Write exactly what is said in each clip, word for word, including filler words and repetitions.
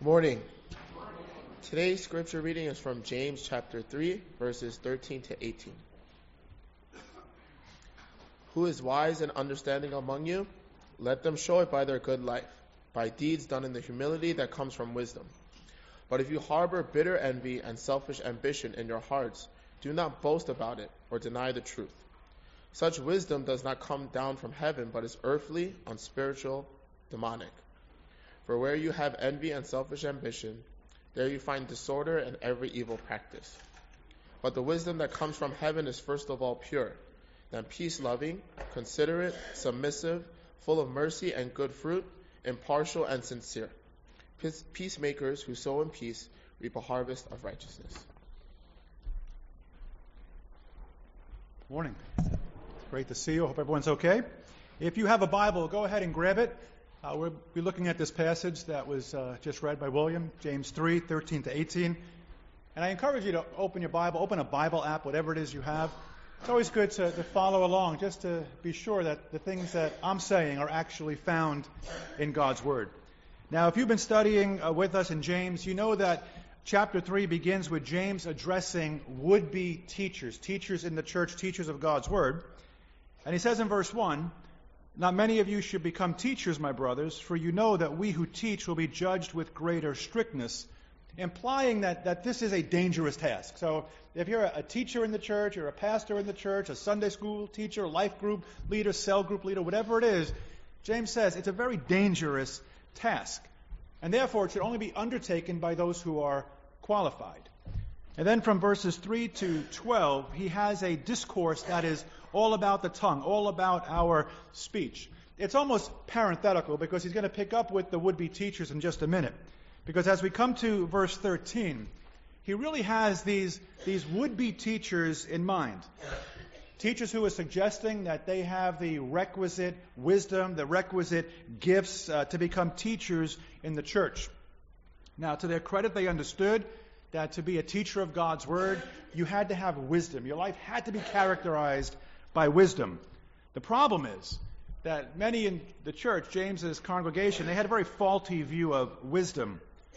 Morning. Today's scripture reading is from James chapter three, verses thirteen to eighteen. Who is wise and understanding among you? Let them show it by their good life, by deeds done in the humility that comes from wisdom. But if you harbor bitter envy and selfish ambition in your hearts, do not boast about it or deny the truth. Such wisdom does not come down from heaven, but is earthly, unspiritual, demonic. For where you have envy and selfish ambition, there you find disorder and every evil practice. But the wisdom that comes from heaven is first of all pure, then peace-loving, considerate, submissive, full of mercy and good fruit, impartial and sincere. Peace- peacemakers who sow in peace reap a harvest of righteousness. Morning. Great to see you. Hope everyone's okay. If you have a Bible, go ahead and grab it. Uh, we'll be looking at this passage that was uh, just read by William, James three, thirteen to eighteen. And I encourage you to open your Bible, open a Bible app, whatever it is you have. It's always good to, to follow along, just to be sure that the things that I'm saying are actually found in God's Word. Now, if you've been studying uh, with us in James, you know that chapter three begins with James addressing would-be teachers, teachers in the church, teachers of God's Word. And he says in verse one, "Not many of you should become teachers, my brothers, for you know that we who teach will be judged with greater strictness," implying that, that this is a dangerous task. So if you're a, a teacher in the church, or a pastor in the church, a Sunday school teacher, life group leader, cell group leader, whatever it is, James says it's a very dangerous task. And therefore, it should only be undertaken by those who are qualified. And then from verses three to twelve, he has a discourse that is all about the tongue, all about our speech. It's almost parenthetical because he's going to pick up with the would-be teachers in just a minute. Because as we come to verse thirteen, he really has these, these would-be teachers in mind. Teachers who are suggesting that they have the requisite wisdom, the requisite gifts uh, to become teachers in the church. Now, to their credit, they understood that to be a teacher of God's Word, you had to have wisdom. Your life had to be characterized by wisdom. The problem is that many in the church, James's congregation, they had a very faulty view of wisdom.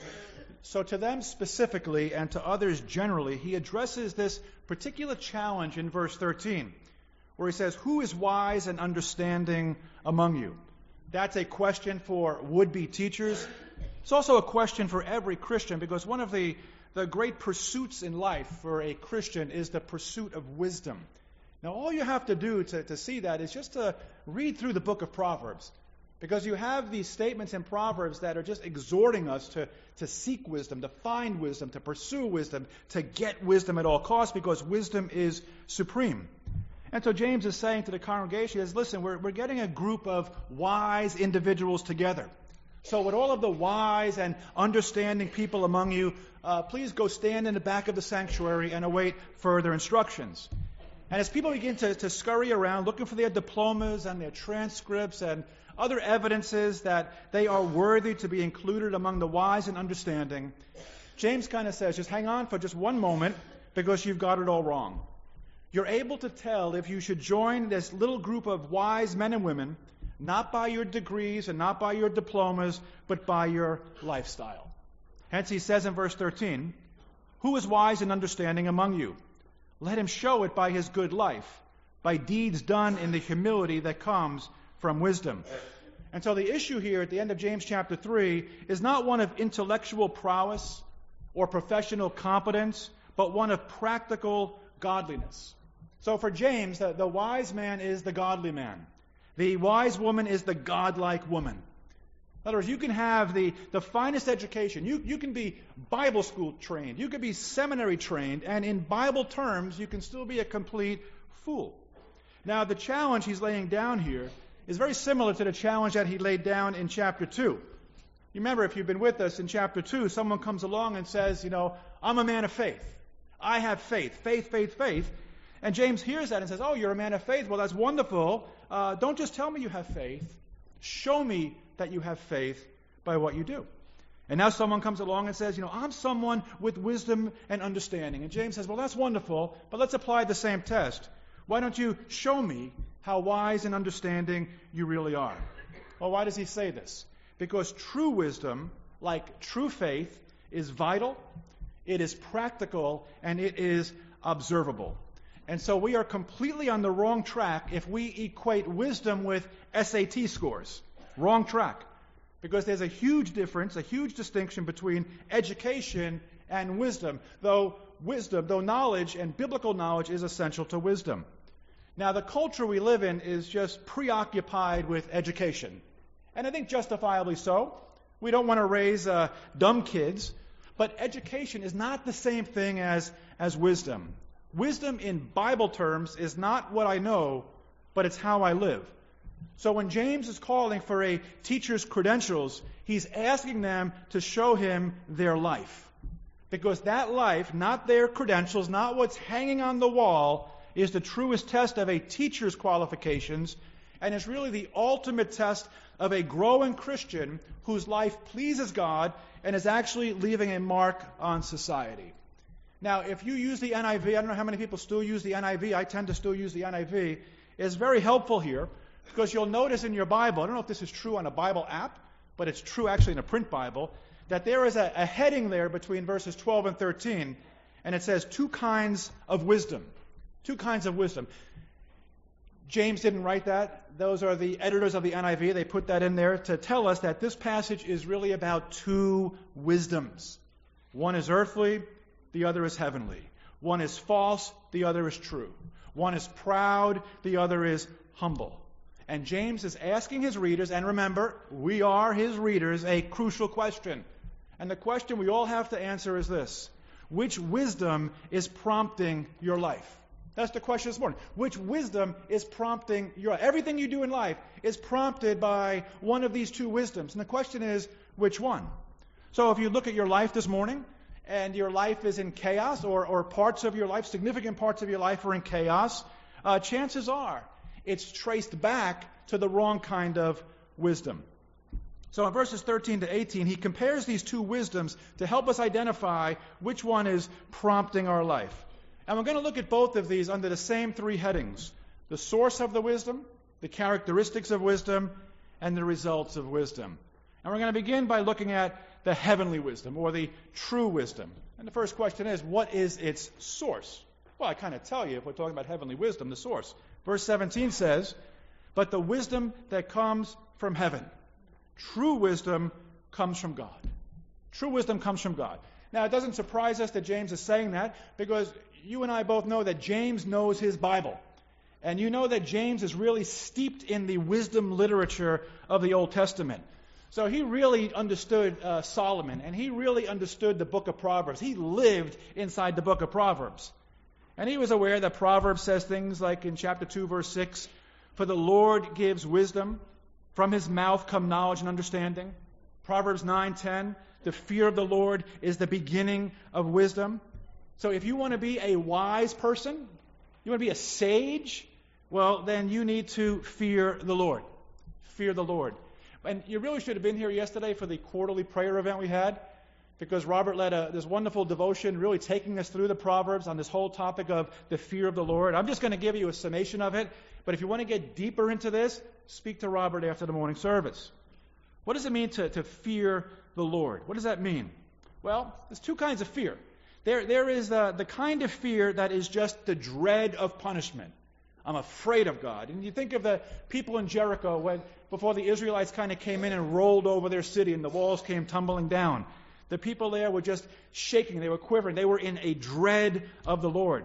So to them specifically and to others generally, he addresses this particular challenge in verse thirteen, where he says, "Who is wise and understanding among you?" That's a question for would-be teachers. It's also a question for every Christian, because one of the, the great pursuits in life for a Christian is the pursuit of wisdom. Now, all you have to do to, to see that is just to read through the book of Proverbs, because you have these statements in Proverbs that are just exhorting us to, to seek wisdom, to find wisdom, to pursue wisdom, to get wisdom at all costs, because wisdom is supreme. And so James is saying to the congregation, is, listen, we're, we're getting a group of wise individuals together. So with all of the wise and understanding people among you, uh, please go stand in the back of the sanctuary and await further instructions. And as people begin to, to scurry around looking for their diplomas and their transcripts and other evidences that they are worthy to be included among the wise and understanding, James kind of says, just hang on for just one moment, because you've got it all wrong. You're able to tell if you should join this little group of wise men and women, not by your degrees and not by your diplomas, but by your lifestyle. Hence he says in verse thirteen, "Who is wise and understanding among you? Let him show it by his good life, by deeds done in the humility that comes from wisdom." And so the issue here at the end of James chapter three is not one of intellectual prowess or professional competence, but one of practical godliness. So for James, the, the wise man is the godly man. The wise woman is the godlike woman. In other words, you can have the, the finest education. You, you can be Bible school trained. You can be seminary trained. And in Bible terms, you can still be a complete fool. Now, the challenge he's laying down here is very similar to the challenge that he laid down in chapter two. You remember, if you've been with us in chapter two, someone comes along and says, you know, I'm a man of faith. I have faith. Faith, faith, faith. And James hears that and says, oh, you're a man of faith. Well, that's wonderful. Uh, don't just tell me you have faith. Show me that you have faith by what you do. And now someone comes along and says, you know, I'm someone with wisdom and understanding. And James says, well, that's wonderful, but let's apply the same test. Why don't you show me how wise and understanding you really are? Well, why does he say this? Because true wisdom like true faith, is vital, it is practical, and it is observable. And so we are completely on the wrong track if we equate wisdom with S A T scores. Wrong track. Because there's a huge difference, a huge distinction between education and wisdom, though wisdom, though knowledge and biblical knowledge is essential to wisdom. Now, the culture we live in is just preoccupied with education. And I think justifiably so. We don't want to raise uh, dumb kids. But education is not the same thing as, as wisdom. Wisdom in Bible terms is not what I know, but it's how I live. So when James is calling for a teacher's credentials, he's asking them to show him their life. Because that life, not their credentials, not what's hanging on the wall, is the truest test of a teacher's qualifications, and is really the ultimate test of a growing Christian whose life pleases God and is actually leaving a mark on society. Now, if you use the N I V, I don't know how many people still use the N I V, I tend to still use the N I V, it's very helpful here, because you'll notice in your Bible, I don't know if this is true on a Bible app, but it's true actually in a print Bible, that there is a, a heading there between verses twelve and thirteen, and it says two kinds of wisdom. Two kinds of wisdom. James didn't write that. Those are the editors of the N I V. They put that in there to tell us that this passage is really about two wisdoms. One is earthly, the other is heavenly. One is false, the other is true. One is proud, the other is humble. And James is asking his readers, and remember, we are his readers, a crucial question. And the question we all have to answer is this: which wisdom is prompting your life? That's the question this morning. Which wisdom is prompting your life? Everything you do in life is prompted by one of these two wisdoms. And the question is, which one? So if you look at your life this morning, and your life is in chaos, or, or parts of your life, significant parts of your life are in chaos, uh, chances are it's traced back to the wrong kind of wisdom. So in verses thirteen to eighteen, he compares these two wisdoms to help us identify which one is prompting our life. And we're going to look at both of these under the same three headings: the source of the wisdom, the characteristics of wisdom, and the results of wisdom. And we're going to begin by looking at the heavenly wisdom, or the true wisdom. And the first question is, what is its source? Well, I kind of tell you, if we're talking about heavenly wisdom, the source. Verse seventeen says, "But the wisdom that comes from heaven." True wisdom comes from God. True wisdom comes from God. Now, it doesn't surprise us that James is saying that, because you and I both know that James knows his Bible. And you know that James is really steeped in the wisdom literature of the Old Testament. So he really understood uh, Solomon, and he really understood the book of Proverbs. He lived inside the book of Proverbs. And he was aware that Proverbs says things like in chapter two, verse six, "For the Lord gives wisdom, from his mouth come knowledge and understanding." Proverbs nine ten, "The fear of the Lord is the beginning of wisdom." So if you want to be a wise person, you want to be a sage, well, then you need to fear the Lord. Fear the Lord. And you really should have been here yesterday for the quarterly prayer event we had, because Robert led a, this wonderful devotion really taking us through the Proverbs on this whole topic of the fear of the Lord. I'm just going to give you a summation of it, but if you want to get deeper into this, speak to Robert after the morning service. What does it mean to, to fear the Lord? What does that mean? Well, there's two kinds of fear. There, there is the, the kind of fear that is just the dread of punishment. I'm afraid of God. And you think of the people in Jericho when before the Israelites kind of came in and rolled over their city and the walls came tumbling down. The people there were just shaking. They were quivering. They were in a dread of the Lord.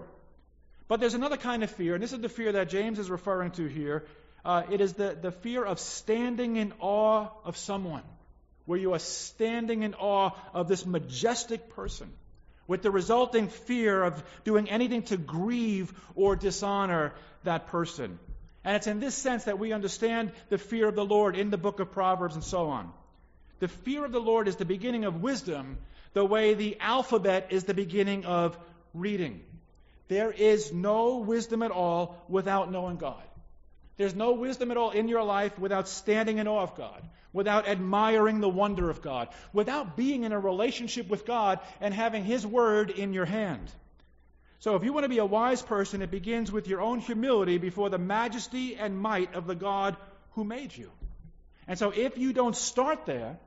But there's another kind of fear, and this is the fear that James is referring to here. Uh, it is the, the fear of standing in awe of someone, where you are standing in awe of this majestic person, with the resulting fear of doing anything to grieve or dishonor that person. And it's in this sense that we understand the fear of the Lord in the book of Proverbs and so on. The fear of the Lord is the beginning of wisdom, the way the alphabet is the beginning of reading. There is no wisdom at all without knowing God. There's no wisdom at all in your life without standing in awe of God, without admiring the wonder of God, without being in a relationship with God and having His Word in your hand. So if you want to be a wise person, it begins with your own humility before the majesty and might of the God who made you. And so if you don't start there,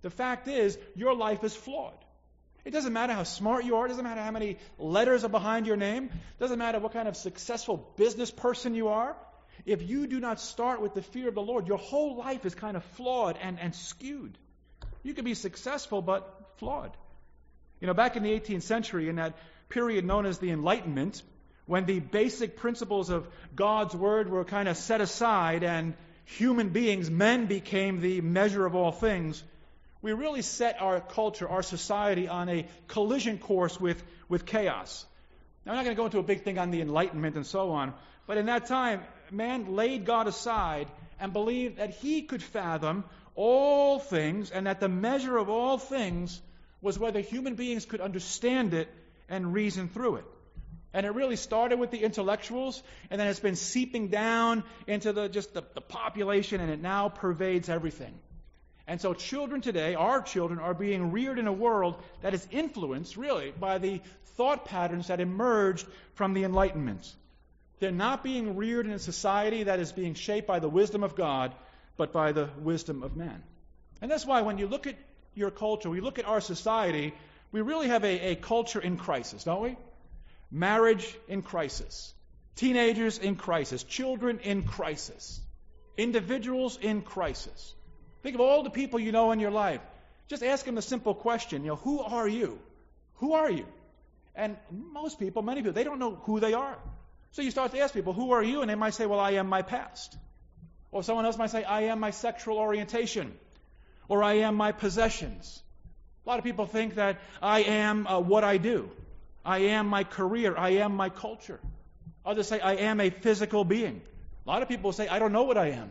The fact is, your life is flawed. It doesn't matter how smart you are. It doesn't matter how many letters are behind your name. It doesn't matter what kind of successful business person you are. If you do not start with the fear of the Lord, your whole life is kind of flawed and, and skewed. You can be successful, but flawed. You know, back in the eighteenth century, in that period known as the Enlightenment, when the basic principles of God's Word were kind of set aside and human beings, men, became the measure of all things, we really set our culture, our society, on a collision course with, with chaos. Now, I'm not going to go into a big thing on the Enlightenment and so on, but in that time, man laid God aside and believed that he could fathom all things and that the measure of all things was whether human beings could understand it and reason through it. And it really started with the intellectuals, and then it's been seeping down into the just the, the population, and it now pervades everything. And so children today, our children, are being reared in a world that is influenced, really, by the thought patterns that emerged from the Enlightenment. They're not being reared in a society that is being shaped by the wisdom of God, but by the wisdom of man. And that's why when you look at your culture, we look at our society, we really have a, a culture in crisis, don't we? Marriage in crisis. Teenagers in crisis. Children in crisis. Individuals in crisis. Think of all the people you know in your life. Just ask them a simple question, you know, who are you? Who are you? And most people, many people, they don't know who they are. So you start to ask people, who are you? And they might say, well, I am my past. Or someone else might say, I am my sexual orientation. Or I am my possessions. A lot of people think that I am uh, what I do. I am my career. I am my culture. Others say, I am a physical being. A lot of people say, I don't know what I am.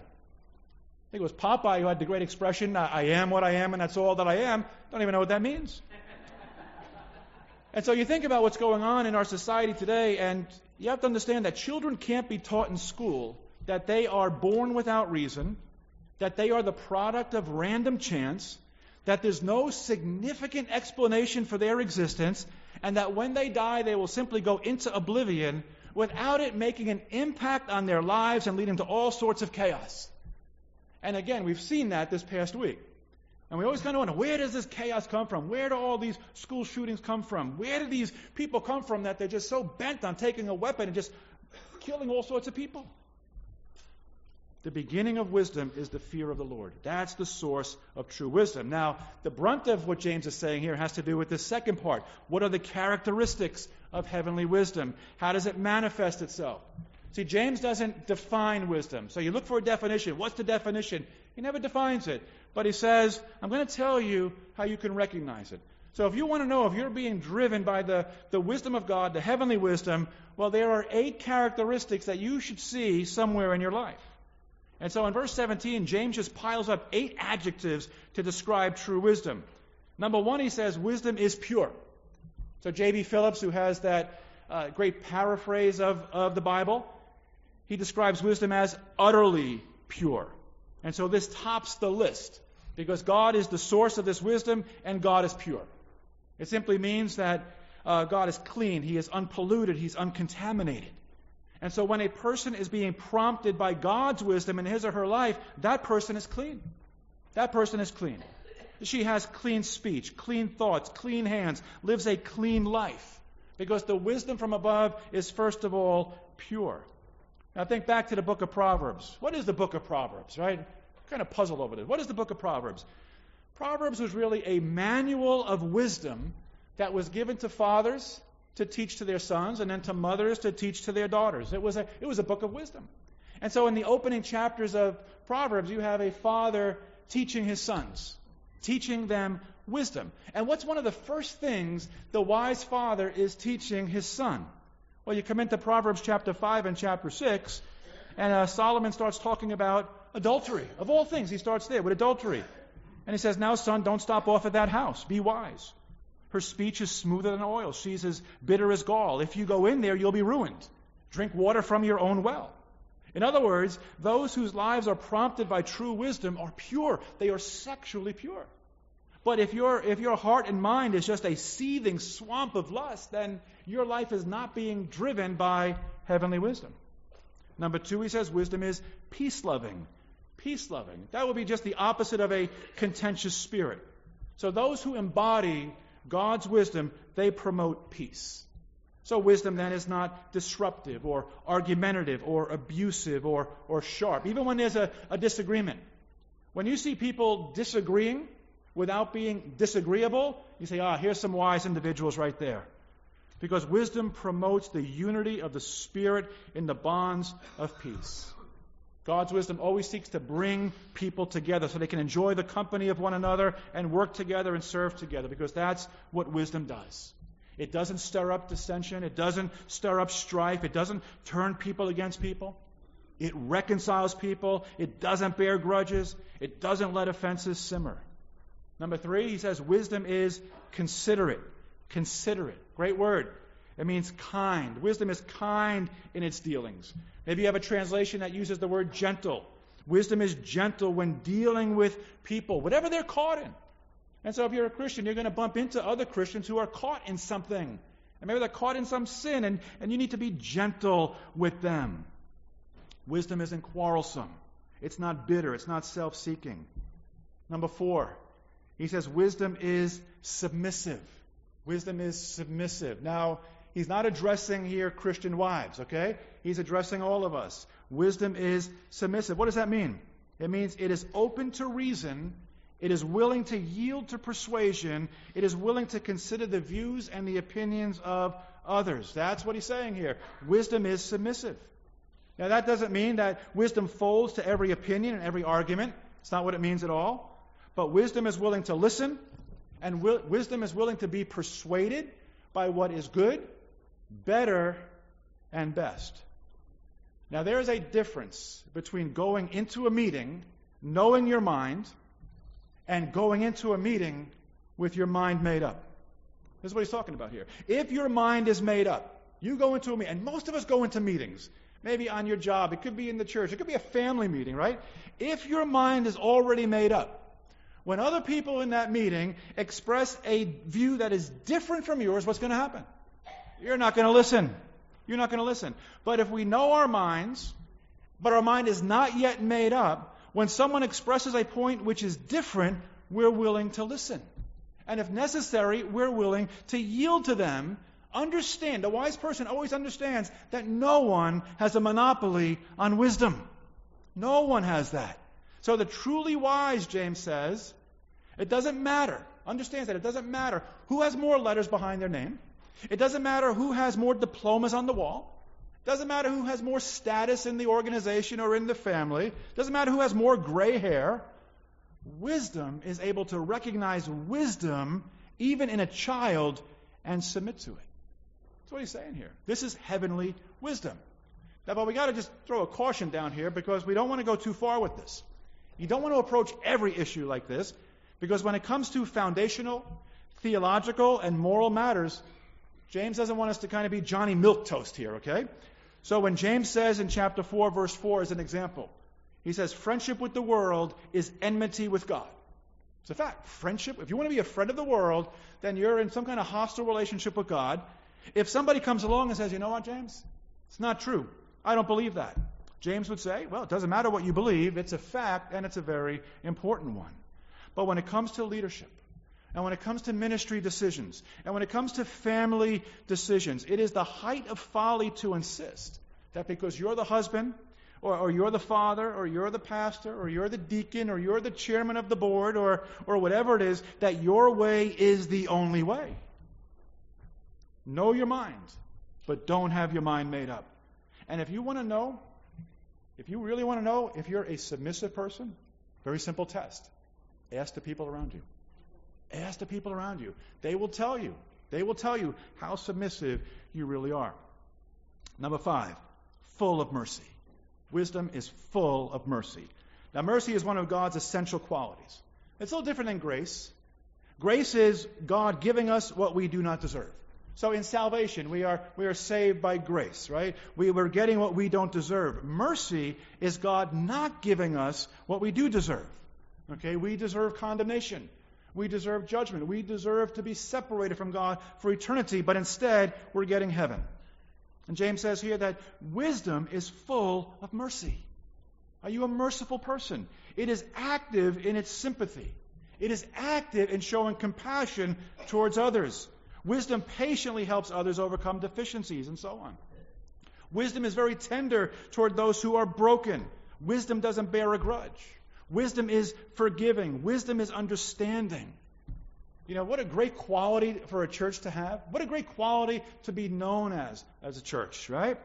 I think it was Popeye who had the great expression, I am what I am and that's all that I am. Don't even know what that means. And so you think about what's going on in our society today, and you have to understand that children can't be taught in school that they are born without reason, that they are the product of random chance, that there's no significant explanation for their existence, and that when they die, they will simply go into oblivion without it making an impact on their lives and leading to all sorts of chaos. And again, we've seen that this past week. And we always kind of wonder, where does this chaos come from? Where do all these school shootings come from? Where do these people come from that they're just so bent on taking a weapon and just killing all sorts of people? The beginning of wisdom is the fear of the Lord. That's the source of true wisdom. Now, the brunt of what James is saying here has to do with the second part. What are the characteristics of heavenly wisdom? How does it manifest itself? See, James doesn't define wisdom. So you look for a definition. What's the definition? He never defines it. But he says, I'm going to tell you how you can recognize it. So if you want to know if you're being driven by the, the wisdom of God, the heavenly wisdom, well, there are eight characteristics that you should see somewhere in your life. And so in verse seventeen, James just piles up eight adjectives to describe true wisdom. Number one, he says, wisdom is pure. So J B Phillips, who has that uh, great paraphrase of, of the Bible, he describes wisdom as utterly pure. And so this tops the list, because God is the source of this wisdom, and God is pure. It simply means that uh, God is clean, He is unpolluted, He's uncontaminated. And so when a person is being prompted by God's wisdom in his or her life, that person is clean. That person is clean. She has clean speech, clean thoughts, clean hands, lives a clean life. Because the wisdom from above is first of all pure. Now think back to the book of Proverbs. What is the book of Proverbs, right? I'm kind of puzzled over this. What is the book of Proverbs? Proverbs was really a manual of wisdom that was given to fathers to teach to their sons, and then to mothers to teach to their daughters. It was a, it was a book of wisdom. And so in the opening chapters of Proverbs, you have a father teaching his sons, teaching them wisdom. And what's one of the first things the wise father is teaching his son? Well, you come into Proverbs chapter five and chapter six, and uh, Solomon starts talking about adultery. Of all things, he starts there with adultery. And he says, now, son, don't stop off at that house. Be wise. Her speech is smoother than oil. She's as bitter as gall. If you go in there, you'll be ruined. Drink water from your own well. In other words, those whose lives are prompted by true wisdom are pure. They are sexually pure. But if your if your heart and mind is just a seething swamp of lust, then your life is not being driven by heavenly wisdom. Number two, he says, wisdom is peace-loving. Peace-loving. That would be just the opposite of a contentious spirit. So those who embody God's wisdom, they promote peace. So wisdom then is not disruptive or argumentative or abusive or, or sharp, even when there's a, a disagreement. When you see people disagreeing without being disagreeable, you say, ah, here's some wise individuals right there. Because wisdom promotes the unity of the Spirit in the bonds of peace. God's wisdom always seeks to bring people together so they can enjoy the company of one another and work together and serve together, because that's what wisdom does. It doesn't stir up dissension. It doesn't stir up strife. It doesn't turn people against people. It reconciles people. It doesn't bear grudges. It doesn't let offenses simmer. Number three, he says wisdom is considerate. Considerate. Great word. It means kind. Wisdom is kind in its dealings. Maybe you have a translation that uses the word gentle. Wisdom is gentle when dealing with people, whatever they're caught in. And so if you're a Christian, you're going to bump into other Christians who are caught in something. And maybe they're caught in some sin, and, and you need to be gentle with them. Wisdom isn't quarrelsome. It's not bitter. It's not self-seeking. Number four, he says wisdom is submissive. Wisdom is submissive. Now, he's not addressing here Christian wives, okay? He's addressing all of us. Wisdom is submissive. What does that mean? It means it is open to reason. It is willing to yield to persuasion. It is willing to consider the views and the opinions of others. That's what he's saying here. Wisdom is submissive. Now, that doesn't mean that wisdom folds to every opinion and every argument. It's not what it means at all. But wisdom is willing to listen, and wi- wisdom is willing to be persuaded by what is good, better, and best. Now, there is a difference between going into a meeting, knowing your mind, and going into a meeting with your mind made up. This is what he's talking about here. If your mind is made up, you go into a meeting, and most of us go into meetings, maybe on your job, it could be in the church, it could be a family meeting, right? If your mind is already made up, when other people in that meeting express a view that is different from yours, what's going to happen? You're not going to listen. You're not going to listen. But if we know our minds, but our mind is not yet made up, when someone expresses a point which is different, we're willing to listen. And if necessary, we're willing to yield to them. Understand, a wise person always understands that no one has a monopoly on wisdom. No one has that. So the truly wise, James says, it doesn't matter. Understands that it doesn't matter who has more letters behind their name. It doesn't matter who has more diplomas on the wall. It doesn't matter who has more status in the organization or in the family. It doesn't matter who has more gray hair. Wisdom is able to recognize wisdom even in a child and submit to it. That's what he's saying here. This is heavenly wisdom. Now, but we got to just throw a caution down here because we don't want to go too far with this. You don't want to approach every issue like this, because when it comes to foundational, theological, and moral matters, James doesn't want us to kind of be Johnny Milquetoast here, okay? So when James says in chapter four, verse four, as an example, he says, friendship with the world is enmity with God. It's a fact. Friendship, if you want to be a friend of the world, then you're in some kind of hostile relationship with God. If somebody comes along and says, you know what, James? It's not true. I don't believe that. James would say, well, it doesn't matter what you believe. It's a fact, and it's a very important one. But when it comes to leadership, and when it comes to ministry decisions, and when it comes to family decisions, it is the height of folly to insist that because you're the husband, or, or you're the father, or you're the pastor, or you're the deacon, or you're the chairman of the board, or, or whatever it is, that your way is the only way. Know your mind, but don't have your mind made up. And if you want to know, if you really want to know if you're a submissive person, very simple test. Ask the people around you. Ask the people around you. They will tell you. They will tell you how submissive you really are. Number five, full of mercy. Wisdom is full of mercy. Now, mercy is one of God's essential qualities. It's a little different than grace. Grace is God giving us what we do not deserve. So in salvation, we are we are saved by grace, right? We were getting what we don't deserve. Mercy is God not giving us what we do deserve. Okay, we deserve condemnation. We deserve judgment. We deserve to be separated from God for eternity, but instead we're getting heaven. And James says here that wisdom is full of mercy. Are you a merciful person? It is active in its sympathy. It is active in showing compassion towards others. Wisdom patiently helps others overcome deficiencies and so on. Wisdom is very tender toward those who are broken. Wisdom doesn't bear a grudge. Wisdom is forgiving. Wisdom is understanding. You know, what a great quality for a church to have. What a great quality to be known as, as a church, right?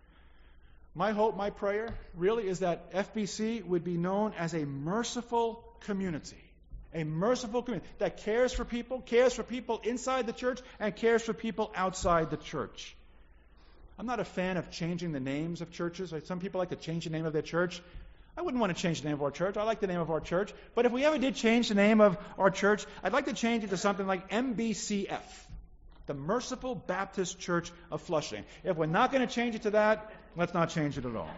My hope, my prayer, really is that F B C would be known as a merciful community. A merciful community that cares for people, cares for people inside the church, and cares for people outside the church. I'm not a fan of changing the names of churches. Some people like to change the name of their church. I wouldn't want to change the name of our church. I like the name of our church. But if we ever did change the name of our church, I'd like to change it to something like M B C F, the Merciful Baptist Church of Flushing. If we're not going to change it to that, let's not change it at all.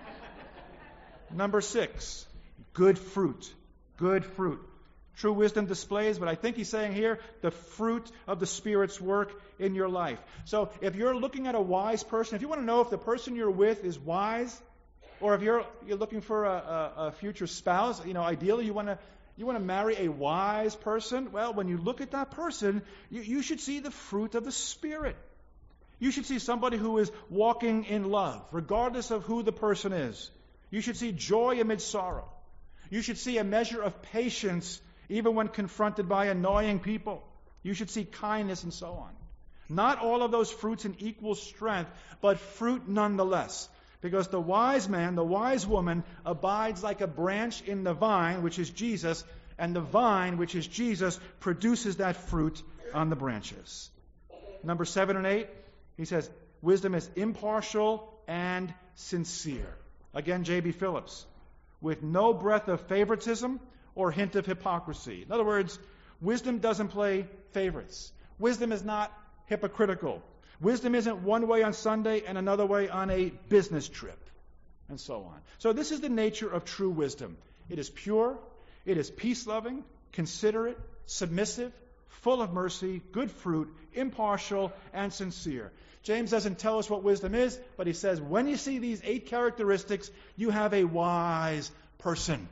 Number six, good fruit. Good fruit. True wisdom displays, but I think he's saying here, the fruit of the Spirit's work in your life. So if you're looking at a wise person, if you want to know if the person you're with is wise, or if you're you're looking for a, a, a future spouse, you know, ideally you want to you want to marry a wise person. Well, when you look at that person, you, you should see the fruit of the Spirit. You should see somebody who is walking in love, regardless of who the person is. You should see joy amid sorrow. You should see a measure of patience even when confronted by annoying people. You should see kindness and so on. Not all of those fruits in equal strength, but fruit nonetheless. Because the wise man, the wise woman, abides like a branch in the vine, which is Jesus, and the vine, which is Jesus, produces that fruit on the branches. Number seven and eight, he says, wisdom is impartial and sincere. Again, J B Phillips. With no breath of favoritism or hint of hypocrisy. In other words, wisdom doesn't play favorites. Wisdom is not hypocritical. Wisdom isn't one way on Sunday and another way on a business trip, and so on. So this is the nature of true wisdom. It is pure, it is peace-loving, considerate, submissive, full of mercy, good fruit, impartial, and sincere. James doesn't tell us what wisdom is, but he says, when you see these eight characteristics, you have a wise person.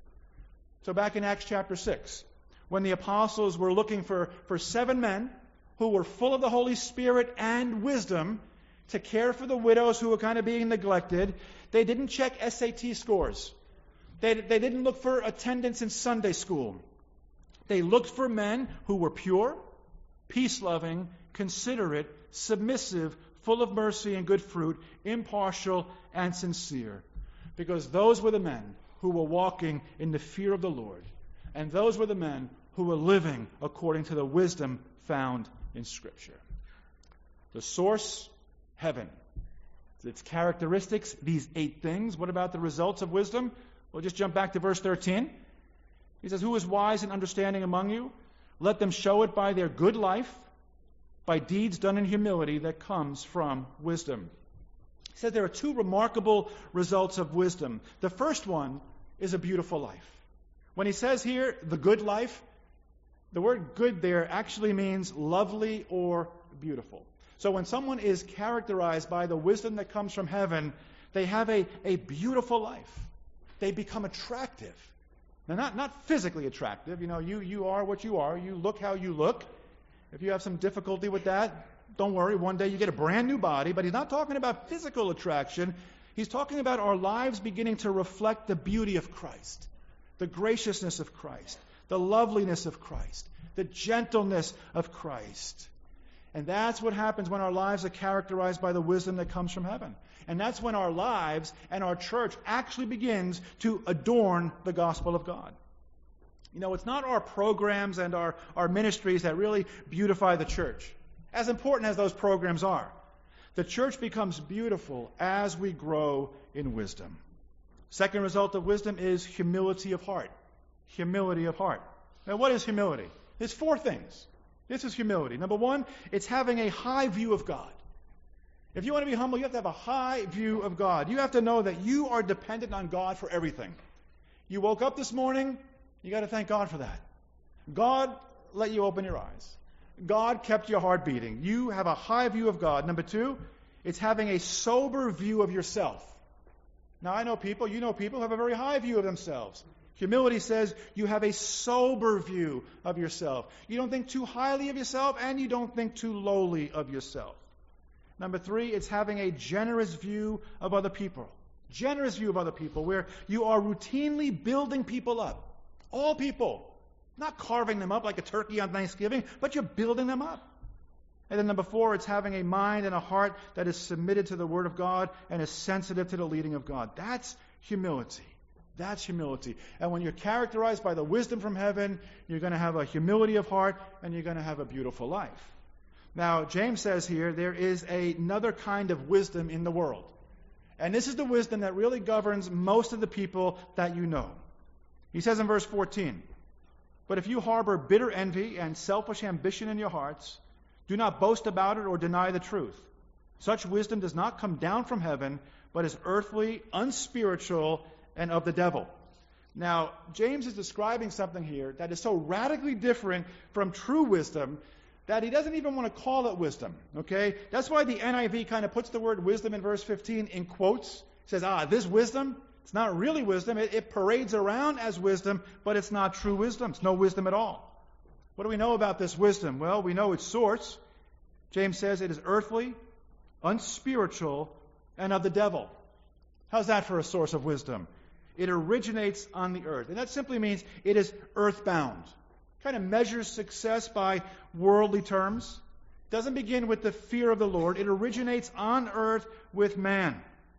So back in Acts chapter six, when the apostles were looking for, for seven men who were full of the Holy Spirit and wisdom to care for the widows who were kind of being neglected, they didn't check S A T scores. They, they didn't look for attendance in Sunday school. They looked for men who were pure, peace-loving, considerate, submissive, full of mercy and good fruit, impartial and sincere. Because those were the men who were walking in the fear of the Lord. And those were the men who were living according to the wisdom found in Scripture. The source, heaven. Its characteristics, these eight things. What about the results of wisdom? We'll just jump back to verse thirteen. He says, who is wise and understanding among you? Let them show it by their good life, by deeds done in humility that comes from wisdom. He says there are two remarkable results of wisdom. The first one is a beautiful life. When he says here, the good life, the word good there actually means lovely or beautiful. So when someone is characterized by the wisdom that comes from heaven, they have a, a beautiful life. They become attractive. Now, not, not physically attractive. You know, you, you are what you are. You look how you look. If you have some difficulty with that, don't worry. One day you get a brand new body. But he's not talking about physical attraction. He's talking about our lives beginning to reflect the beauty of Christ, the graciousness of Christ, the loveliness of Christ, the gentleness of Christ. And that's what happens when our lives are characterized by the wisdom that comes from heaven. And that's when our lives and our church actually begins to adorn the gospel of God. You know, it's not our programs and our, our ministries that really beautify the church, as important as those programs are. The church becomes beautiful as we grow in wisdom. Second result of wisdom is humility of heart. Humility of heart. Now, what is humility? There's four things. This is humility. Number one, it's having a high view of God. If you want to be humble, you have to have a high view of God. You have to know that you are dependent on God for everything. You woke up this morning, you got to thank God for that. God let you open your eyes. God kept your heart beating. You have a high view of God. Number two, it's having a sober view of yourself. Now, I know people, you know people who have a very high view of themselves. Humility says you have a sober view of yourself. You don't think too highly of yourself, and you don't think too lowly of yourself. Number three, it's having a generous view of other people. Generous view of other people, where you are routinely building people up. All people. Not carving them up like a turkey on Thanksgiving, but you're building them up. And then number four, it's having a mind and a heart that is submitted to the Word of God and is sensitive to the leading of God. That's humility. That's humility. And when you're characterized by the wisdom from heaven, you're going to have a humility of heart and you're going to have a beautiful life. Now, James says here, there is a, another kind of wisdom in the world. And this is the wisdom that really governs most of the people that you know. He says in verse fourteen, "But if you harbor bitter envy and selfish ambition in your hearts, do not boast about it or deny the truth. Such wisdom does not come down from heaven, but is earthly, unspiritual, and of the devil." Now, James is describing something here that is so radically different from true wisdom that he doesn't even want to call it wisdom. Okay? That's why the N I V kind of puts the word wisdom in verse fifteen in quotes. It says, ah, this wisdom, it's not really wisdom. It, it parades around as wisdom, but it's not true wisdom. It's no wisdom at all. What do we know about this wisdom? Well, we know its source. James says it is earthly, unspiritual, and of the devil. How's that for a source of wisdom? It originates on the earth. And that simply means it is earthbound. Kind of measures success by worldly terms. Doesn't begin with the fear of the Lord. It originates on earth with man.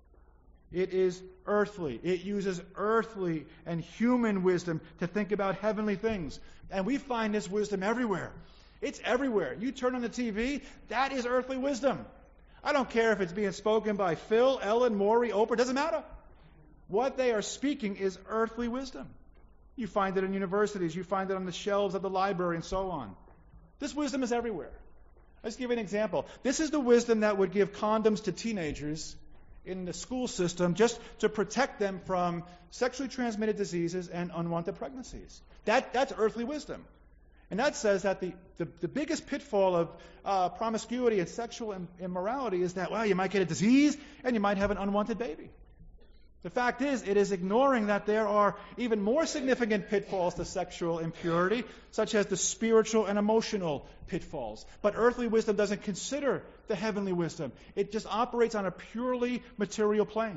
It is earthly. It uses earthly and human wisdom to think about heavenly things. And we find this wisdom everywhere. It's everywhere. You turn on the T V, that is earthly wisdom. I don't care if it's being spoken by Phil, Ellen, Maury, Oprah, doesn't matter. What they are speaking is earthly wisdom. You find it in universities, you find it on the shelves of the library, and so on. This wisdom is everywhere. I'll just give you an example. This is the wisdom that would give condoms to teenagers in the school system just to protect them from sexually transmitted diseases and unwanted pregnancies. That, that's earthly wisdom. And that says that the, the, the biggest pitfall of uh, promiscuity and sexual im- immorality is that, well, you might get a disease and you might have an unwanted baby. The fact is, it is ignoring that there are even more significant pitfalls to sexual impurity, such as the spiritual and emotional pitfalls. But earthly wisdom doesn't consider the heavenly wisdom. It just operates on a purely material plane.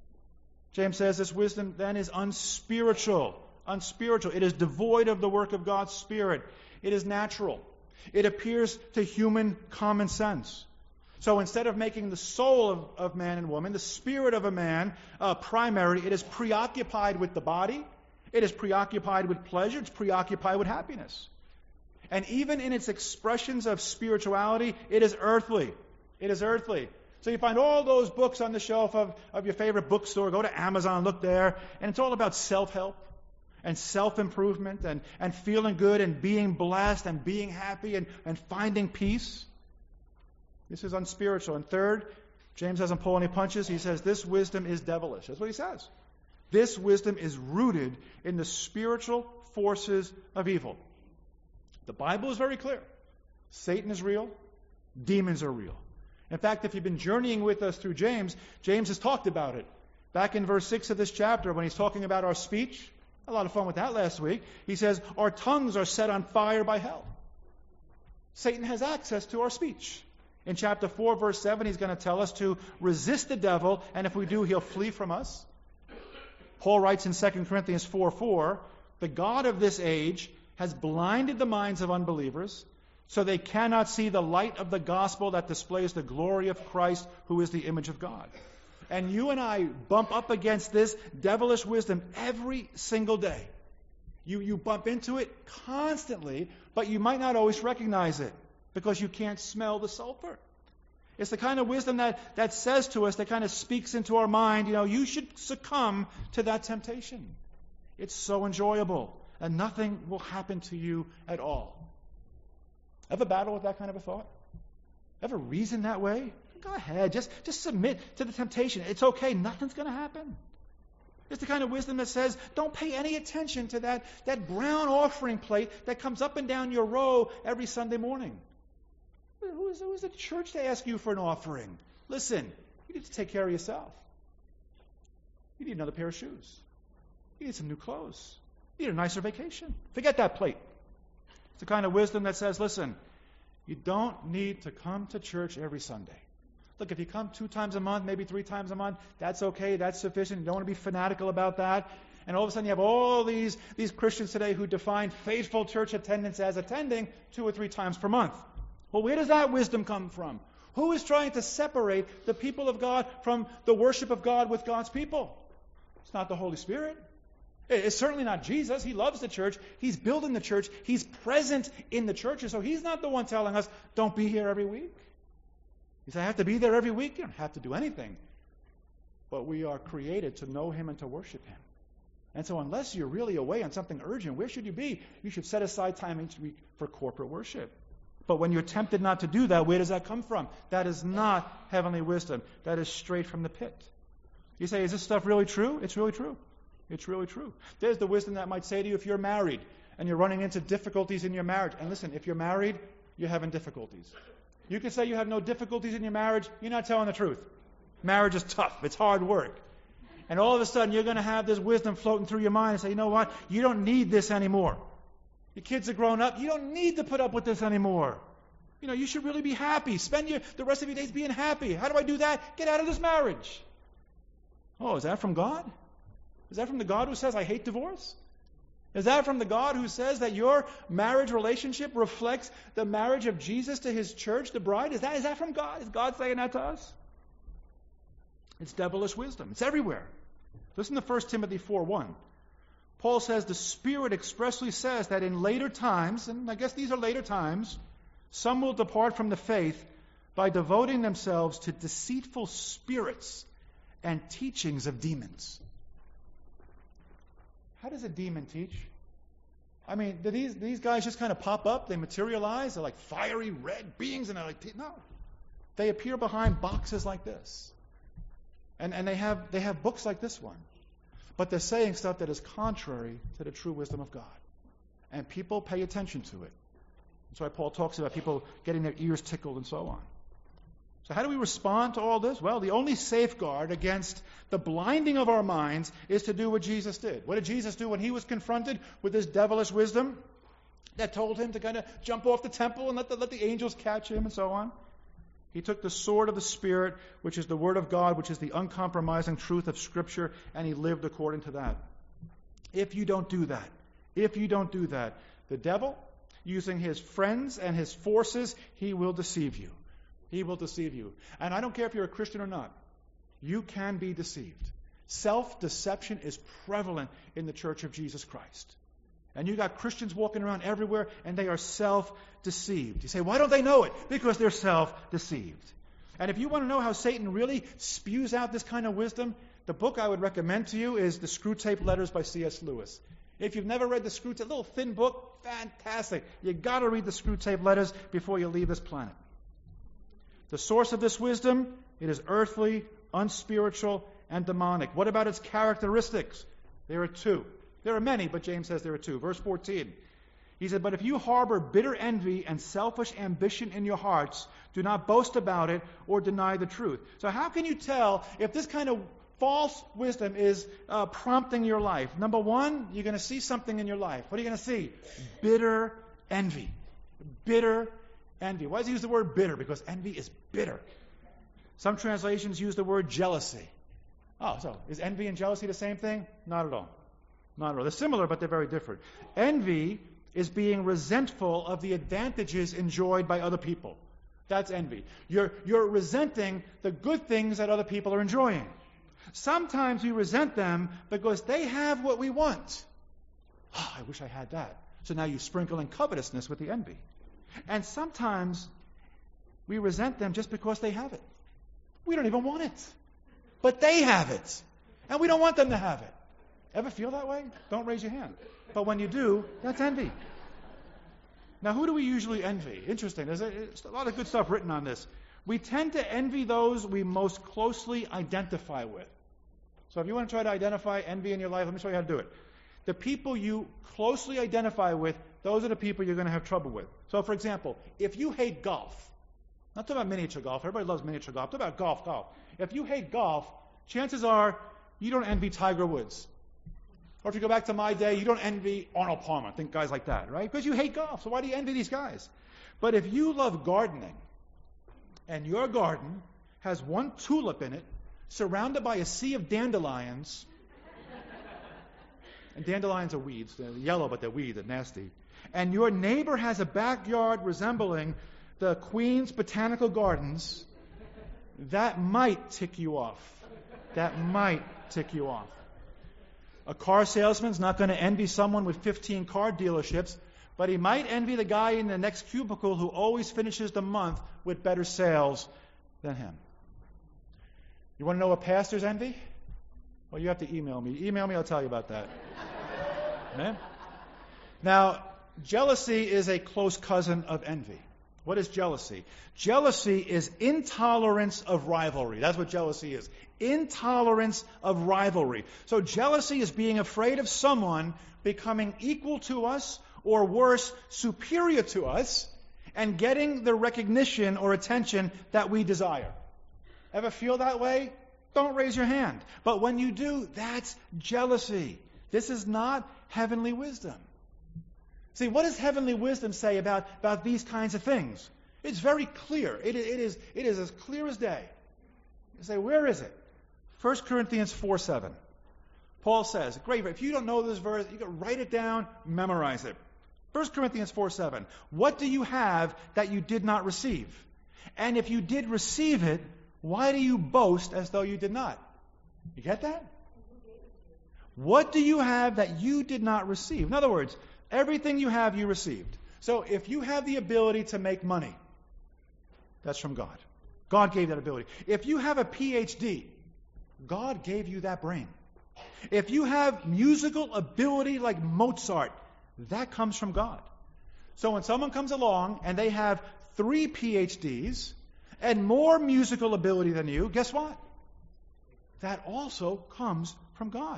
James says this wisdom then is unspiritual. Unspiritual. It is devoid of the work of God's Spirit. It is natural. It appears to human common sense. So instead of making the soul of, of man and woman, the spirit of a man, uh, primary, it is preoccupied with the body. It is preoccupied with pleasure. It's preoccupied with happiness. And even in its expressions of spirituality, it is earthly. It is earthly. So you find all those books on the shelf of, of your favorite bookstore. Go to Amazon, look there, and it's all about self-help and self-improvement and, and feeling good and being blessed and being happy and, and finding peace. This is unspiritual. And third, James doesn't pull any punches. He says this wisdom is devilish. That's what he says. This wisdom is rooted in the spiritual forces of evil. The Bible is very clear. Satan is real. Demons are real. In fact, if you've been journeying with us through James, James has talked about it. Back in verse six of this chapter, when he's talking about our speech, a lot of fun with that last week, he says, our tongues are set on fire by hell. Satan has access to our speech. In chapter four, verse seven, he's going to tell us to resist the devil, and if we do, he'll flee from us. Paul writes in Second Corinthians four four, the God of this age has blinded the minds of unbelievers, so they cannot see the light of the gospel that displays the glory of Christ, who is the image of God. And you and I bump up against this devilish wisdom every single day. You, you bump into it constantly, but you might not always recognize it, because you can't smell the sulfur. It's the kind of wisdom that, that says to us, that kind of speaks into our mind, you know, you should succumb to that temptation. It's so enjoyable, and nothing will happen to you at all. Ever battle with that kind of a thought? Ever reason that way? Go ahead, just, just submit to the temptation. It's okay, nothing's going to happen. It's the kind of wisdom that says, don't pay any attention to that, that brown offering plate that comes up and down your row every Sunday morning. Who is, who is the church to ask you for an offering? Listen, you need to take care of yourself. You need another pair of shoes. You need some new clothes. You need a nicer vacation. Forget that plate. It's the kind of wisdom that says, listen, you don't need to come to church every Sunday. Look, if you come two times a month, maybe three times a month, that's okay, that's sufficient. You don't want to be fanatical about that. And all of a sudden you have all these, these Christians today who define faithful church attendance as attending two or three times per month. Well, where does that wisdom come from? Who is trying to separate the people of God from the worship of God with God's people? It's not the Holy Spirit. It's certainly not Jesus. He loves the church. He's building the church. He's present in the churches. So he's not the one telling us, don't be here every week. He said, I have to be there every week. You don't have to do anything. But we are created to know Him and to worship Him. And so unless you're really away on something urgent, where should you be? You should set aside time each week for corporate worship. But when you're tempted not to do that, where does that come from? That is not heavenly wisdom. That is straight from the pit. You say, is this stuff really true? It's really true. It's really true. There's the wisdom that might say to you if you're married and you're running into difficulties in your marriage. And listen, if you're married, you're having difficulties. You can say you have no difficulties in your marriage. You're not telling the truth. Marriage is tough. It's hard work. And all of a sudden, you're going to have this wisdom floating through your mind and say, you know what? You don't need this anymore. Your kids are grown up. You don't need to put up with this anymore. You know, you should really be happy. Spend your, the rest of your days being happy. How do I do that? Get out of this marriage. Oh, is that from God? Is that from the God who says, I hate divorce? Is that from the God who says that your marriage relationship reflects the marriage of Jesus to His church, the bride? Is that, is that from God? Is God saying that to us? It's devilish wisdom. It's everywhere. Listen to First Timothy four one. Paul says the Spirit expressly says that in later times, and I guess these are later times, some will depart from the faith by devoting themselves to deceitful spirits and teachings of demons. How does a demon teach? I mean, do these, these guys just kind of pop up? They materialize? They're like fiery red beings and they're like, no. They appear behind boxes like this. And, and they have they have books like this one. But they're saying stuff that is contrary to the true wisdom of God. And people pay attention to it. That's why Paul talks about people getting their ears tickled and so on. So how do we respond to all this? Well, the only safeguard against the blinding of our minds is to do what Jesus did. What did Jesus do when He was confronted with this devilish wisdom that told Him to kind of jump off the temple and let the, let the angels catch Him and so on? He took the sword of the Spirit, which is the Word of God, which is the uncompromising truth of Scripture, and He lived according to that. If you don't do that, if you don't do that, the devil, using his friends and his forces, he will deceive you. He will deceive you. And I don't care if you're a Christian or not. You can be deceived. Self-deception is prevalent in the Church of Jesus Christ. And you got Christians walking around everywhere, and they are self-deceived. You say, why don't they know it? Because they're self-deceived. And if you want to know how Satan really spews out this kind of wisdom, the book I would recommend to you is The Screwtape Letters by C S Lewis. If you've never read the Screwtape, little thin book, fantastic. You got to read the Screwtape Letters before you leave this planet. The source of this wisdom, it is earthly, unspiritual, and demonic. What about its characteristics? There are two. There are many, but James says there are two. Verse fourteen. He said, but if you harbor bitter envy and selfish ambition in your hearts, do not boast about it or deny the truth. So how can you tell if this kind of false wisdom is uh, prompting your life? Number one, you're going to see something in your life. What are you going to see? Bitter envy. Bitter envy. Why does he use the word bitter? Because envy is bitter. Some translations use the word jealousy. Oh, so is envy and jealousy the same thing? Not at all. Not at all. They're similar, but they're very different. Envy is being resentful of the advantages enjoyed by other people. That's envy. You're, you're resenting the good things that other people are enjoying. Sometimes we resent them because they have what we want. Oh, I wish I had that. So now you sprinkle in covetousness with the envy. And sometimes we resent them just because they have it. We don't even want it. But they have it. And we don't want them to have it. Ever feel that way? Don't raise your hand. But when you do, that's envy. Now, who do we usually envy? Interesting. There's a, there's a lot of good stuff written on this. We tend to envy those we most closely identify with. So if you want to try to identify envy in your life, let me show you how to do it. The people you closely identify with, those are the people you're going to have trouble with. So, for example, if you hate golf, not talking about miniature golf. Everybody loves miniature golf. Talk about golf, golf. If you hate golf, chances are you don't envy Tiger Woods. Or if you go back to my day, you don't envy Arnold Palmer. Think guys like that, right? Because you hate golf, so why do you envy these guys? But if you love gardening, and your garden has one tulip in it, surrounded by a sea of dandelions, and dandelions are weeds. They're yellow, but they're weeds. They're nasty. And your neighbor has a backyard resembling the Queen's Botanical Gardens, that might tick you off. That might tick you off. A car salesman's not going to envy someone with fifteen car dealerships, but he might envy the guy in the next cubicle who always finishes the month with better sales than him. You want to know what pastors envy? Well, you have to email me. Email me, I'll tell you about that. Amen? Now, jealousy is a close cousin of envy. What is jealousy? Jealousy is intolerance of rivalry. That's what jealousy is. Intolerance of rivalry. So jealousy is being afraid of someone becoming equal to us, or worse, superior to us, and getting the recognition or attention that we desire. Ever feel that way? Don't raise your hand. But when you do, that's jealousy. This is not heavenly wisdom. See, what does heavenly wisdom say about, about these kinds of things? It's very clear. It, it, is, it is as clear as day. You say, where is it? First Corinthians four seven. Paul says, great, if you don't know this verse, you can write it down, memorize it. First Corinthians four seven. What do you have that you did not receive? And if you did receive it, why do you boast as though you did not? You get that? What do you have that you did not receive? In other words, everything you have, you received. So if you have the ability to make money, that's from God. God gave that ability. If you have a P H D, God gave you that brain. If you have musical ability like Mozart, that comes from God. So when someone comes along and they have three P H Ds and more musical ability than you, guess what? That also comes from God.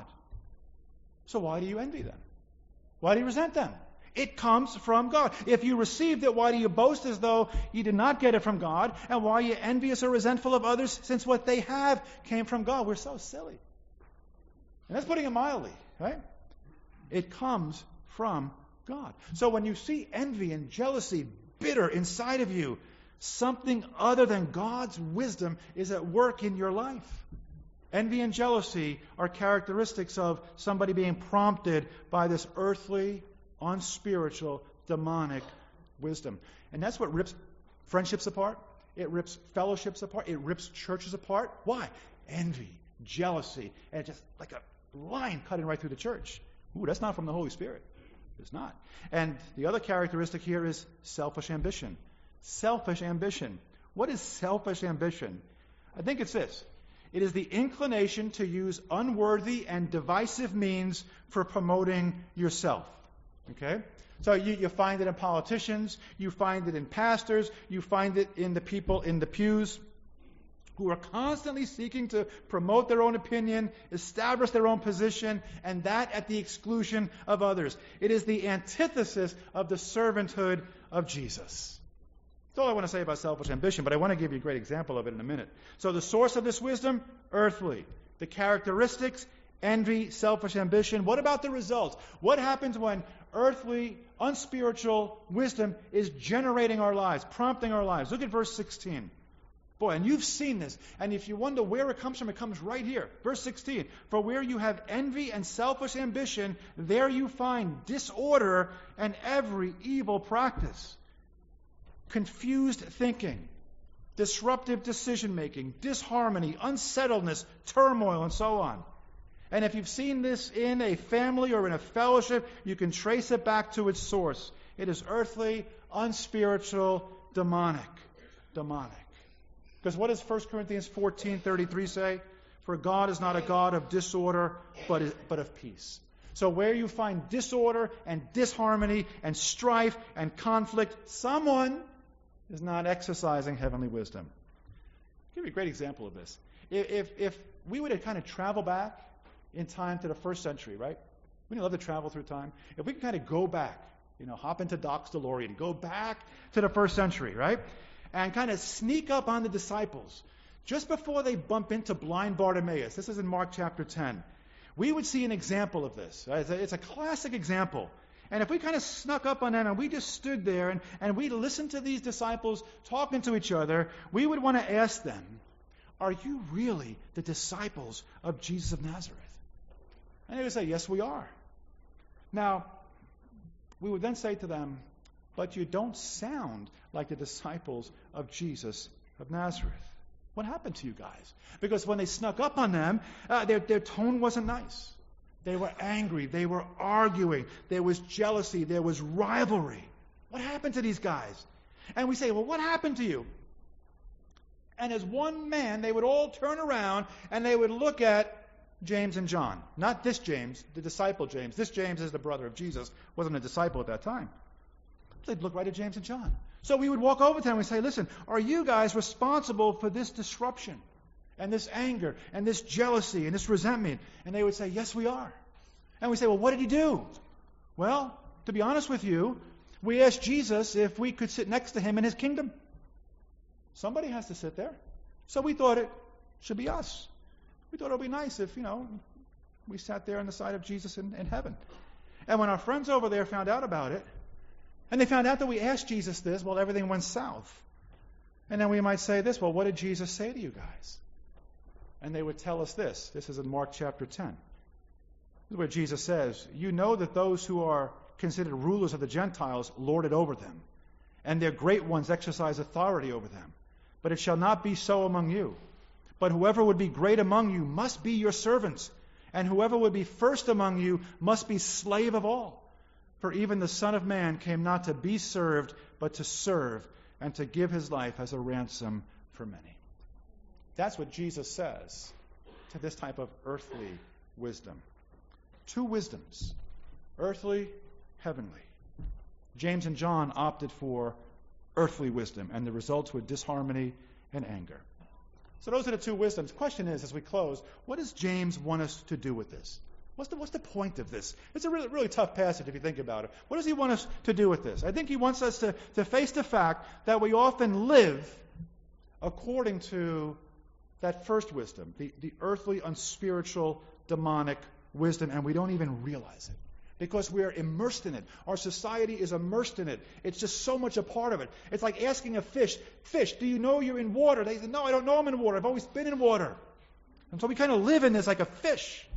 So why do you envy them? Why do you resent them? It comes from God. If you received it, why do you boast as though you did not get it from God? And why are you envious or resentful of others since what they have came from God? We're so silly. And that's putting it mildly, right? It comes from God. So when you see envy and jealousy bitter inside of you, something other than God's wisdom is at work in your life. Envy and jealousy are characteristics of somebody being prompted by this earthly, unspiritual, demonic wisdom. And that's what rips friendships apart. It rips fellowships apart. It rips churches apart. Why? Envy, jealousy, and just like a line cutting right through the church. Ooh, that's not from the Holy Spirit. It's not. And the other characteristic here is selfish ambition. Selfish ambition. What is selfish ambition? I think it's this. It is the inclination to use unworthy and divisive means for promoting yourself. Okay? So you, you find it in politicians, you find it in pastors, you find it in the people in the pews who are constantly seeking to promote their own opinion, establish their own position, and that at the exclusion of others. It is the antithesis of the servanthood of Jesus. That's all I want to say about selfish ambition, but I want to give you a great example of it in a minute. So the source of this wisdom, earthly. The characteristics, envy, selfish ambition. What about the results? What happens when earthly, unspiritual wisdom is generating our lives, prompting our lives? Look at verse sixteen. Boy, and you've seen this. And if you wonder where it comes from, it comes right here. Verse sixteen. For where you have envy and selfish ambition, there you find disorder and every evil practice. Confused thinking, disruptive decision-making, disharmony, unsettledness, turmoil, and so on. And if you've seen this in a family or in a fellowship, you can trace it back to its source. It is earthly, unspiritual, demonic. Demonic. Because what does First Corinthians fourteen thirty-three say? For God is not a God of disorder, but, is, but of peace. So where you find disorder and disharmony and strife and conflict, someone is not exercising heavenly wisdom. I'll give you a great example of this. If, if, if we were to kind of travel back in time to the first century, right? Wouldn't you love to travel through time? If we could kind of go back, you know, hop into Doc's DeLorean, go back to the first century, right? And kind of sneak up on the disciples just before they bump into blind Bartimaeus. This is in Mark chapter ten. we would see an example of this. It's a, it's a classic example. And if we kind of snuck up on them and we just stood there and, and we listened to these disciples talking to each other, we would want to ask them, are you really the disciples of Jesus of Nazareth? And they would say, yes, we are. Now, we would then say to them, but you don't sound like the disciples of Jesus of Nazareth. What happened to you guys? Because when they snuck up on them, uh, their, their tone wasn't nice. They were angry. They were arguing. There was jealousy. There was rivalry. What happened to these guys? And we say, well, what happened to you? And as one man, they would all turn around and they would look at James and John. Not this James, the disciple James. This James is the brother of Jesus. Wasn't a disciple at that time. They'd look right at James and John. So we would walk over to them and we'd say, listen, are you guys responsible for this disruption and this anger and this jealousy and this resentment? And they would say, yes, we are. And we say, well, what did he do? Well, to be honest with you, we asked Jesus if we could sit next to him in his kingdom. Somebody has to sit there. So we thought it should be us. We thought it would be nice if, you know, we sat there on the side of Jesus in, in heaven. And when our friends over there found out about it, and they found out that we asked Jesus this, well, everything went south. And then we might say this, well, what did Jesus say to you guys? And they would tell us this. This is in Mark chapter ten. This is where Jesus says, you know that those who are considered rulers of the Gentiles lord it over them, and their great ones exercise authority over them. But it shall not be so among you. But whoever would be great among you must be your servants, and whoever would be first among you must be slave of all. For even the Son of Man came not to be served, but to serve, and to give his life as a ransom for many. That's what Jesus says to this type of earthly wisdom. Two wisdoms, earthly, heavenly. James and John opted for earthly wisdom, and the results were disharmony and anger. So those are the two wisdoms. The question is, as we close, what does James want us to do with this? What's the, what's the point of this? It's a really, really tough passage if you think about it. What does he want us to do with this? I think he wants us to, to face the fact that we often live according to that first wisdom, the, the earthly, unspiritual, demonic wisdom, and we don't even realize it because we are immersed in it. Our society is immersed in it. It's just so much a part of it. It's like asking a fish, fish, do you know you're in water? They say, no, I don't know I'm in water. I've always been in water. And so we kind of live in this like a fish.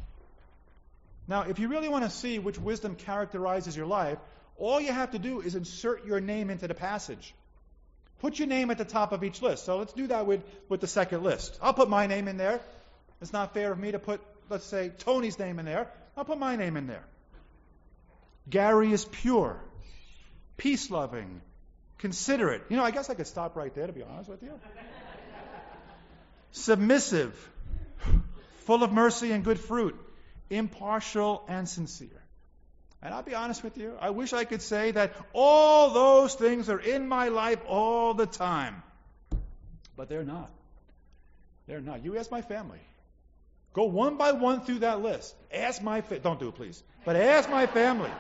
Now, if you really want to see which wisdom characterizes your life, all you have to do is insert your name into the passage. Put your name at the top of each list. So let's do that with, with the second list. I'll put my name in there. It's not fair of me to put, let's say, Tony's name in there. I'll put my name in there. Gary is pure, peace-loving, considerate. You know, I guess I could stop right there, to be honest with you. Submissive, full of mercy and good fruit, impartial and sincere. And I'll be honest with you, I wish I could say that all those things are in my life all the time. But they're not. They're not. You ask my family. Go one by one through that list. Ask my family. Don't do it, please. But ask my family.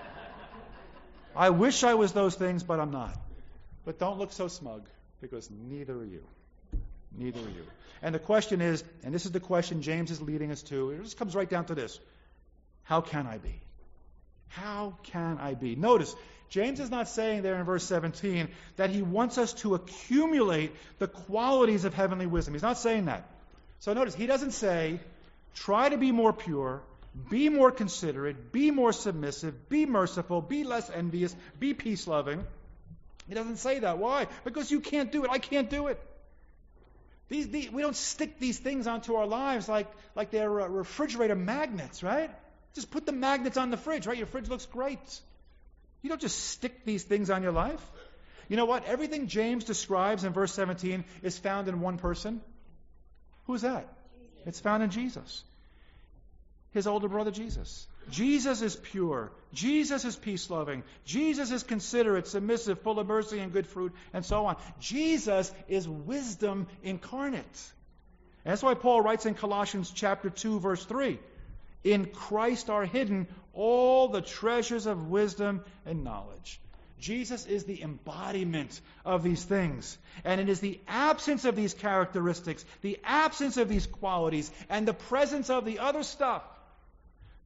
I wish I was those things, but I'm not. But don't look so smug, because neither are you. Neither are you. And the question is, and this is the question James is leading us to, it just comes right down to this. How can I be? How can I be? Notice, James is not saying there in verse seventeen that he wants us to accumulate the qualities of heavenly wisdom. He's not saying that. So notice, he doesn't say, try to be more pure, be more considerate, be more submissive, be merciful, be less envious, be peace-loving. He doesn't say that. Why? Because you can't do it. I can't do it. These, these, we don't stick these things onto our lives like, like they're uh, refrigerator magnets, right? Just put the magnets on the fridge, right? Your fridge looks great. You don't just stick these things on your life. You know what? Everything James describes in verse seventeen is found in one person. Who's that? Jesus. It's found in Jesus. His older brother Jesus. Jesus is pure. Jesus is peace-loving. Jesus is considerate, submissive, full of mercy and good fruit, and so on. Jesus is wisdom incarnate. And that's why Paul writes in Colossians chapter two, verse three, in Christ are hidden all the treasures of wisdom and knowledge. Jesus is the embodiment of these things. And it is the absence of these characteristics, the absence of these qualities, and the presence of the other stuff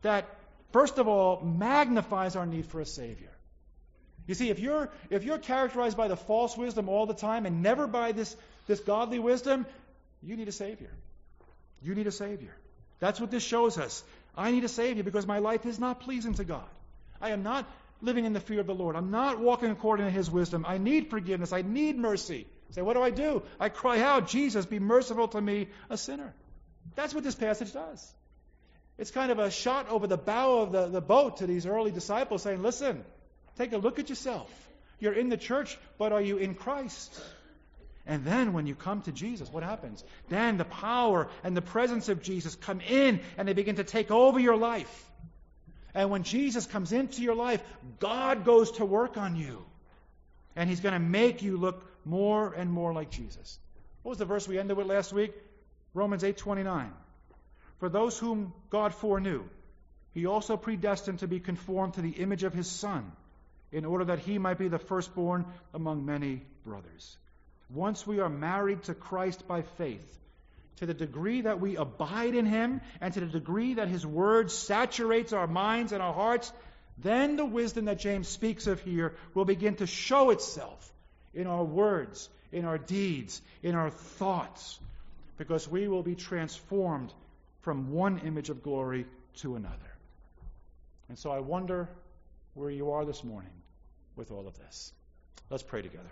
that, first of all, magnifies our need for a Savior. You see, if you're if you're characterized by the false wisdom all the time and never by this, this godly wisdom, you need a Savior. You need a Savior. That's what this shows us. I need a Savior because my life is not pleasing to God. I am not living in the fear of the Lord. I'm not walking according to His wisdom. I need forgiveness. I need mercy. Say, what do I do? I cry out, Jesus, be merciful to me, a sinner. That's what this passage does. It's kind of a shot over the bow of the, the boat to these early disciples saying, listen, take a look at yourself. You're in the church, but are you in Christ? And then when you come to Jesus, what happens? Then the power and the presence of Jesus come in and they begin to take over your life. And when Jesus comes into your life, God goes to work on you. And He's going to make you look more and more like Jesus. What was the verse we ended with last week? Romans eight twenty-nine. For those whom God foreknew, He also predestined to be conformed to the image of His Son, in order that He might be the firstborn among many brothers. Once we are married to Christ by faith, to the degree that we abide in Him, and to the degree that His Word saturates our minds and our hearts, then the wisdom that James speaks of here will begin to show itself in our words, in our deeds, in our thoughts, because we will be transformed from one image of glory to another. And so I wonder where you are this morning with all of this. Let's pray together.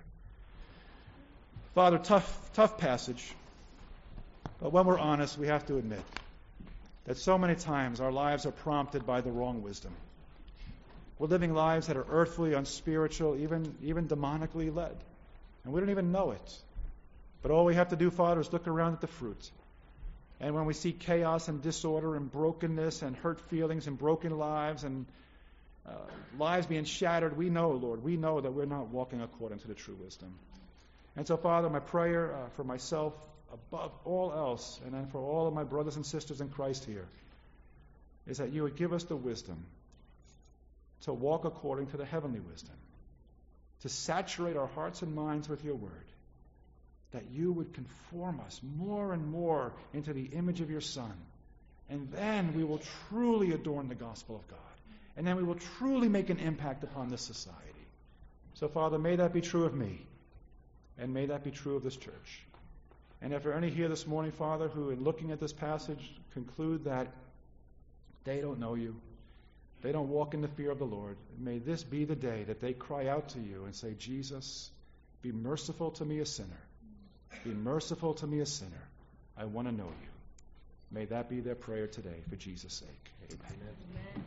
Father, tough, tough passage. But when we're honest, we have to admit that so many times our lives are prompted by the wrong wisdom. We're living lives that are earthly, unspiritual, even, even demonically led. And we don't even know it. But all we have to do, Father, is look around at the fruit. And when we see chaos and disorder and brokenness and hurt feelings and broken lives and uh, lives being shattered, we know, Lord, we know that we're not walking according to the true wisdom. And so, Father, my prayer uh, for myself above all else, and then for all of my brothers and sisters in Christ here, is that you would give us the wisdom to walk according to the heavenly wisdom, to saturate our hearts and minds with your word, that you would conform us more and more into the image of your Son. And then we will truly adorn the gospel of God. And then we will truly make an impact upon this society. So, Father, may that be true of me. And may that be true of this church. And if there are any here this morning, Father, who in looking at this passage conclude that they don't know you, they don't walk in the fear of the Lord, may this be the day that they cry out to you and say, Jesus, be merciful to me, a sinner. Be merciful to me, a sinner. I want to know you. May that be their prayer today, for Jesus' sake. Amen. Amen.